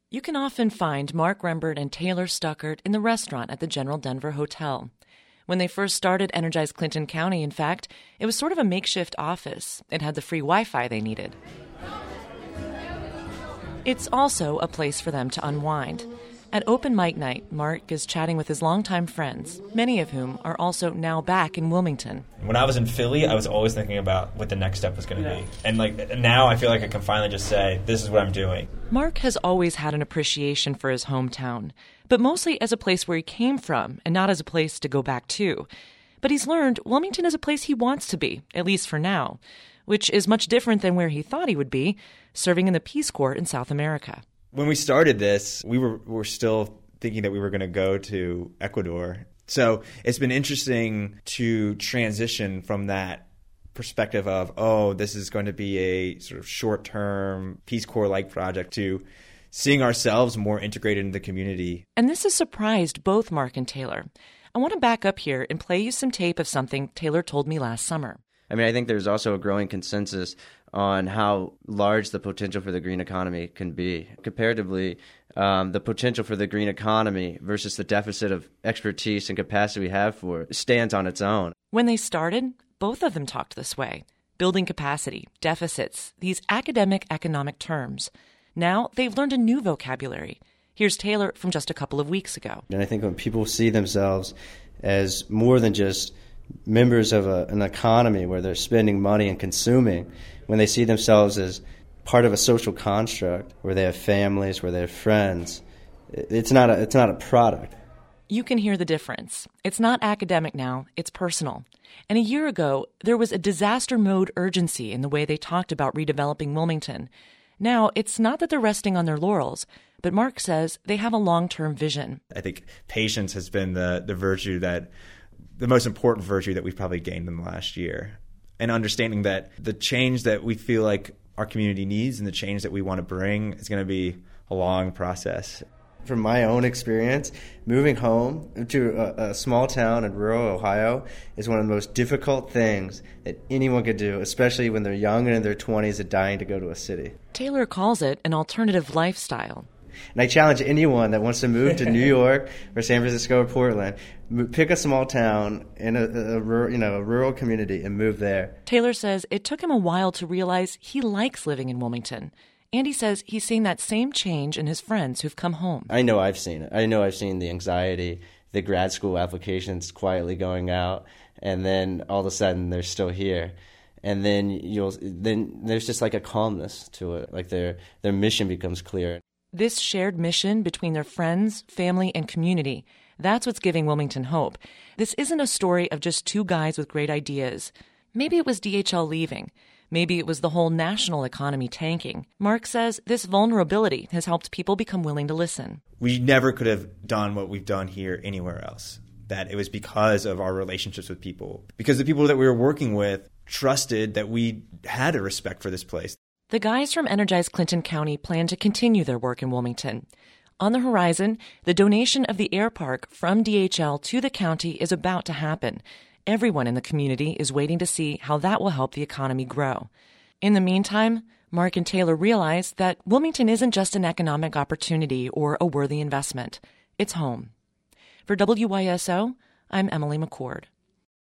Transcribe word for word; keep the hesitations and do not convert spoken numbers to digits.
You can often find Mark Rembert and Taylor Stuckert in the restaurant at the General Denver Hotel. When they first started Energize Clinton County, in fact, it was sort of a makeshift office. It had the free Wi-Fi they needed. It's also a place for them to unwind. At open mic night, Mark is chatting with his longtime friends, many of whom are also now back in Wilmington. When I was in Philly, I was always thinking about what the next step was going to yeah. be. And like now I feel like I can finally just say, this is what I'm doing. Mark has always had an appreciation for his hometown, but mostly as a place where he came from and not as a place to go back to. But he's learned Wilmington is a place he wants to be, at least for now, which is much different than where he thought he would be, serving in the Peace Corps in South America. When we started this, we were, were still thinking that we were going to go to Ecuador. So it's been interesting to transition from that perspective of, oh, this is going to be a sort of short-term Peace Corps-like project to seeing ourselves more integrated in the community. And this has surprised both Mark and Taylor. I want to back up here and play you some tape of something Taylor told me last summer. I mean, I think there's also a growing consensus on how large the potential for the green economy can be. Comparatively, um, the potential for the green economy versus the deficit of expertise and capacity we have for it stands on its own. When they started, both of them talked this way. Building capacity, deficits, these academic economic terms. Now they've learned a new vocabulary. Here's Taylor from just a couple of weeks ago. And I think when people see themselves as more than just members of a, an economy where they're spending money and consuming, when they see themselves as part of a social construct where they have families, where they have friends, it's not a, it's not a product. You can hear the difference. It's not academic now, it's personal. And a year ago, there was a disaster mode urgency in the way they talked about redeveloping Wilmington. Now, it's not that they're resting on their laurels, but Mark says they have a long-term vision. I think patience has been the, the virtue that the most important virtue that we've probably gained in the last year. And understanding that the change that we feel like our community needs and the change that we want to bring is going to be a long process. From my own experience, moving home to a, a small town in rural Ohio is one of the most difficult things that anyone could do, especially when they're young and in their twenties and dying to go to a city. Taylor calls it an alternative lifestyle. And I challenge anyone that wants to move to New York or San Francisco or Portland, pick a small town in a, a, you know, a rural community and move there. Taylor says it took him a while to realize he likes living in Wilmington. And he says he's seen that same change in his friends who've come home. I know I've seen it. I know I've seen the anxiety, the grad school applications quietly going out, and then all of a sudden they're still here. And then you'll then there's just like a calmness to it, like their their mission becomes clear. This shared mission between their friends, family, and community, that's what's giving Wilmington hope. This isn't a story of just two guys with great ideas. Maybe it was D H L leaving. Maybe it was the whole national economy tanking. Mark says this vulnerability has helped people become willing to listen. We never could have done what we've done here anywhere else. That it was because of our relationships with people. Because the people that we were working with trusted that we had a respect for this place. The guys from Energize Clinton County plan to continue their work in Wilmington. On the horizon, the donation of the air park from D H L to the county is about to happen. Everyone in the community is waiting to see how that will help the economy grow. In the meantime, Mark and Taylor realize that Wilmington isn't just an economic opportunity or a worthy investment. It's home. For W Y S O, I'm Emily McCord.